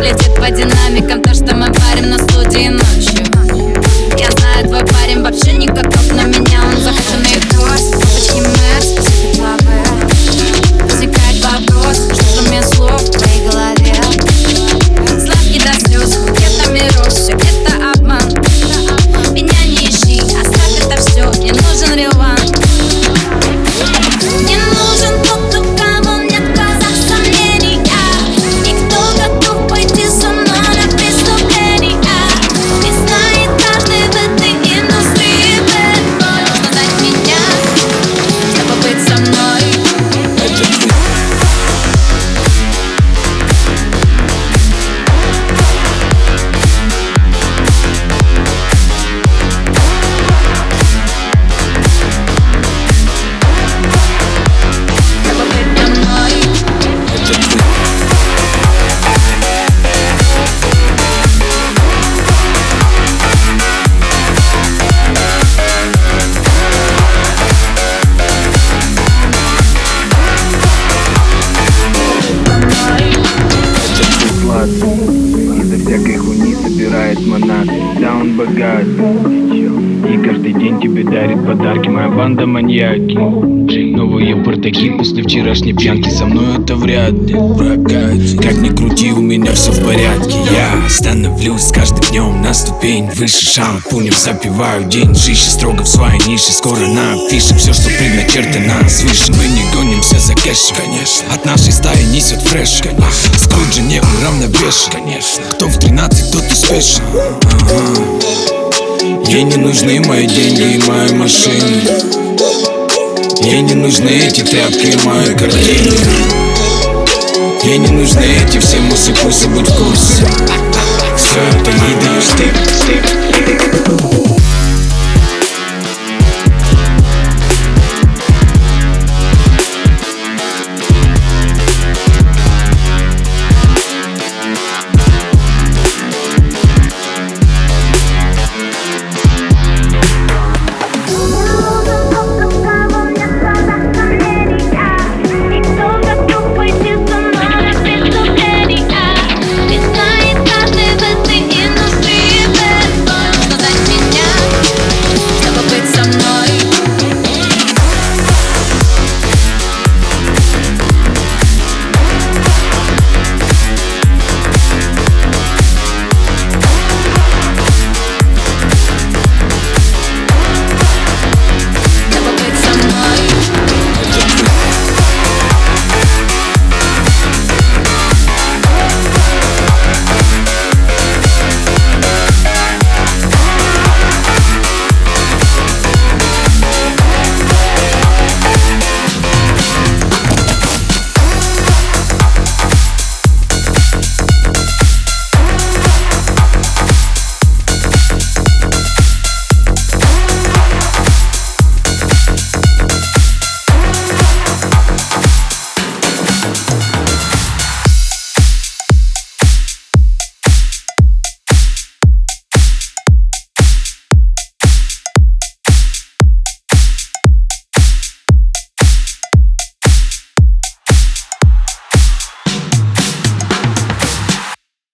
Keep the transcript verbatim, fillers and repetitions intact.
летит по динамикам то, что мы варим на студии ночью. Я знаю, твой парень вообще не готов на меня. Он захоченный гость, папочки Мерс, сыпет лавы. Возникает вопрос, что же мне слов в твоей голове. Сладкий до слез, где-то мираж, все где-то обман. Меня не ищи, оставь это все, мне нужен реванш. Мне нужен тот, у кого нет в глазах сомнений, и кто готов пойти со мной на преступление. И знает каждый в этой индустрии bad boy. Нужно знать меня, чтобы быть со мной. Из-за всякой хуйни собирает монаты. Да, он богат, и каждый день тебе дарит подарки. Моя банда маньяки, новые бардачки после вчерашней пьянки. Со мной это вряд ли прокатит. Как ни крути, у меня все в порядке. Я становлюсь с каждым днем на ступень выше. Шампунем запиваю день, жизнь строго в своей нише. Скоро на афише все, что предначертано свыше. Мы не гонимся за кэшем, конечно. От нашей стаи несет фреш, конечно. Скруджи не уравновешен, конечно. Кто в тринадцать, тот успешен. Ага. Ей не нужны мои деньги и мои машины. Ей не нужны эти тряпки и мои картины. Ей не нужны эти все мусы, пусть будь в курсе.